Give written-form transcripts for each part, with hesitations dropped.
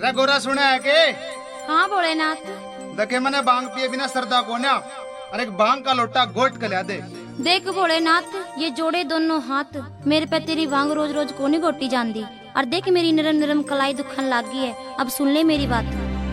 रे गोरा सुना है के? हाँ भोलेनाथ। देखे मैंने बांग पिए बिना सरदा को ना, और एक बांग का लोटा गोट कर लिया दे। देख भोलेनाथ, ये जोड़े दोनों हाथ मेरे पे तेरी वांग रोज रोज को नहीं गोटी जाती। और देख मेरी नरम नरम कलाई दुखन लागी है। अब सुन ले मेरी बात।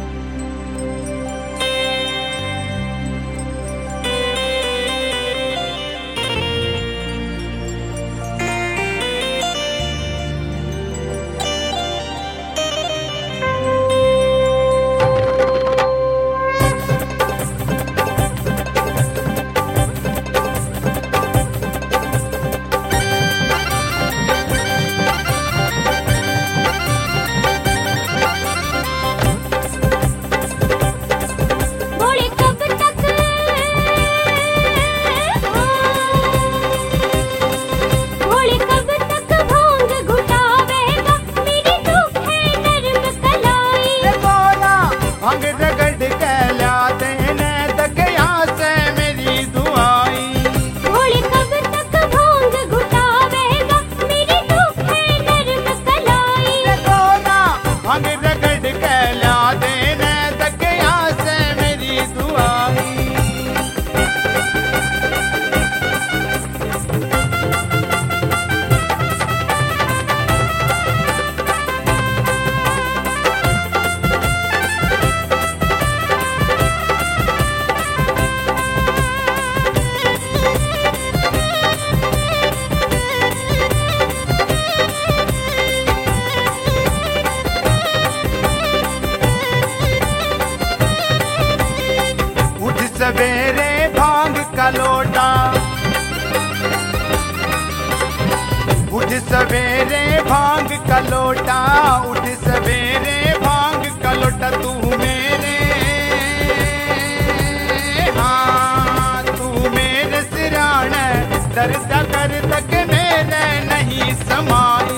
सवेरे भांग का लोटा, उठ सवेरे भांग का लोटा, उठ सवेरे भांग का लोटा। तू मेरे, हाँ तू मेरे सिराने दर्द कर तक मेरे नहीं समाई।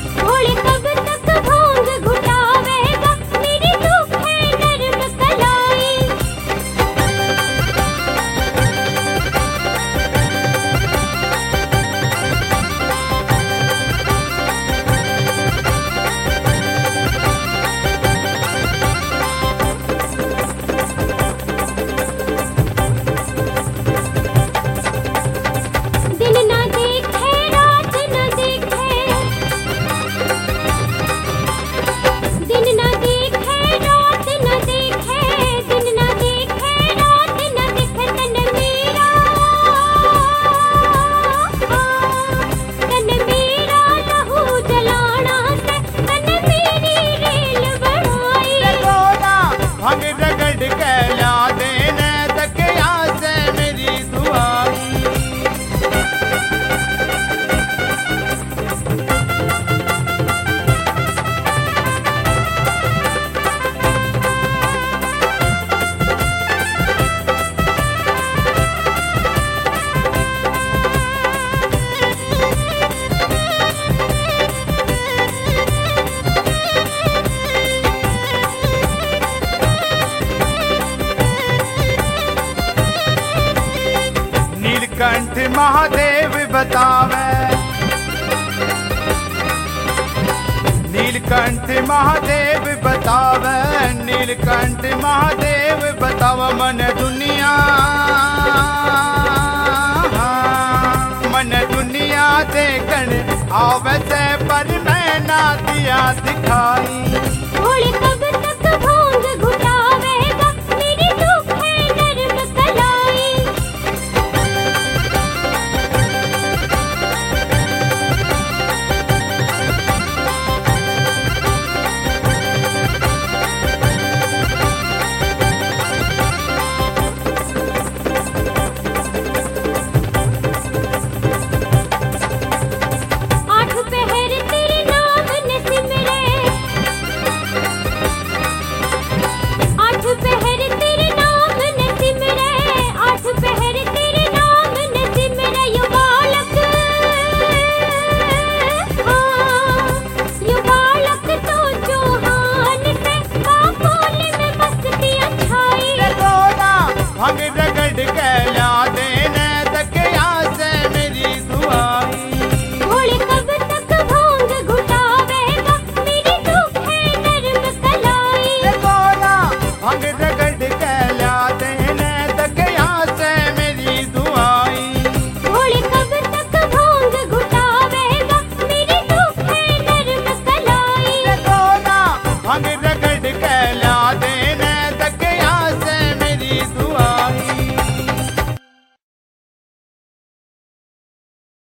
नीलकंठ महादेव बतावे, नीलकंठ महादेव बतावे, नीलकंठ महादेव बतावे। मन दुनिया, मन दुनिया देखन आवे से पर मैं ना दिया दिखाई।